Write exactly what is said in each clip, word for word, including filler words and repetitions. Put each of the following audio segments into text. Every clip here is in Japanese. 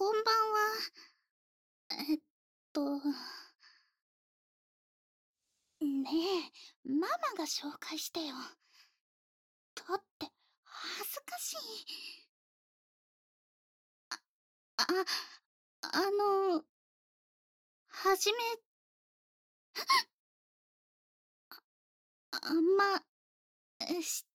こんばんは。えっと、ねえ、ママが紹介してよ。だって、恥ずかしい。あ、あの、はじめ、あんま、して、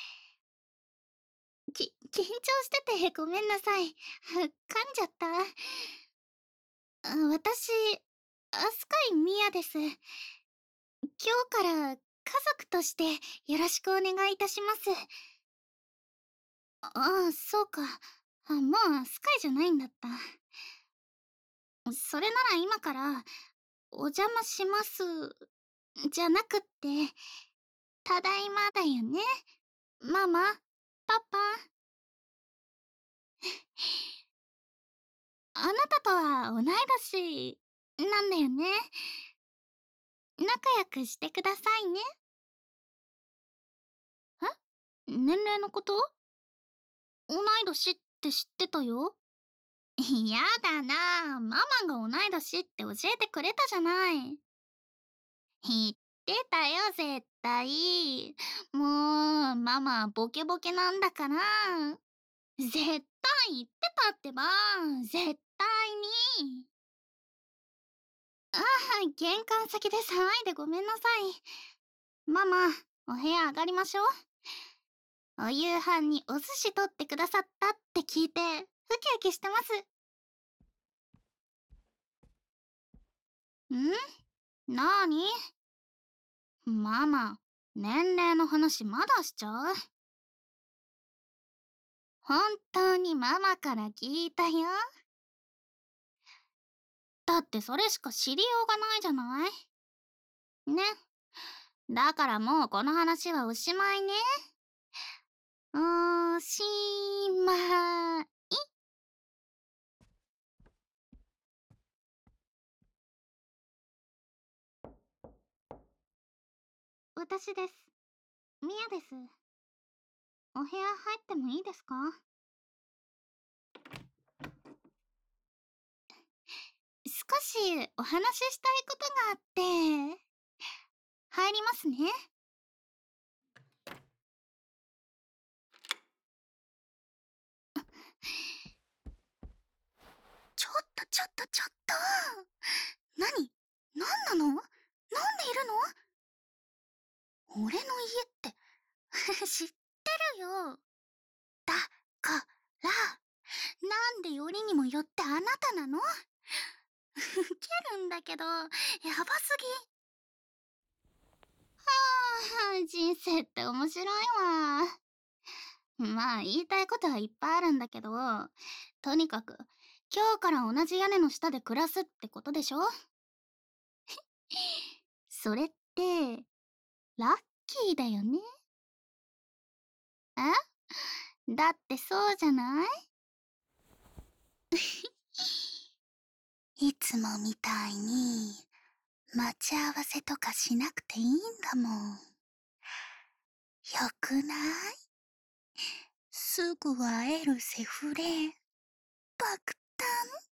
き、緊張しててごめんなさい。噛んじゃった。あ私、アスカイミヤです。今日から家族としてよろしくお願いいたします。ああ、そうか。あ、もうスカイじゃないんだった。それなら今から、お邪魔します、じゃなくって、ただいまだよね。ママ、パパ。あなたとは同い年、なんだよね。仲良くしてくださいね。え、年齢のこと？同い年って知ってたよ。やだな、ママが同い年って教えてくれたじゃない。言ってたよ、絶対。もう、ママボケボケなんだから。絶対言ってたってば、絶対に。ああ、玄関先で騒いでごめんなさい。ママ、お部屋上がりましょう。お夕飯にお寿司取ってくださったって聞いて、ウキウキしてます。ん？なーに？ママ、年齢の話まだしちゃう？本当にママから聞いたよ。だってそれしか知りようがないじゃない。ね。だからもうこの話はおしまいね。おしまい。私です。ミヤです。お部屋入ってもいいですか？少しお話ししたいことがあって、入りますね。ちょっとちょっとちょっと。何？何なの？なんでいるの？俺の家って知ってるよ。だからなんでよりにもよってあなたなの？ウケるんだけど、やばすぎ。はあ、人生って面白いわ。まあ言いたいことはいっぱいあるんだけど、とにかく今日から同じ屋根の下で暮らすってことでしょ？それってラッキーだよね。え？だってそうじゃない？いつもみたいに待ち合わせとかしなくていいんだもん。よくない？すぐ会えるセフレ爆誕。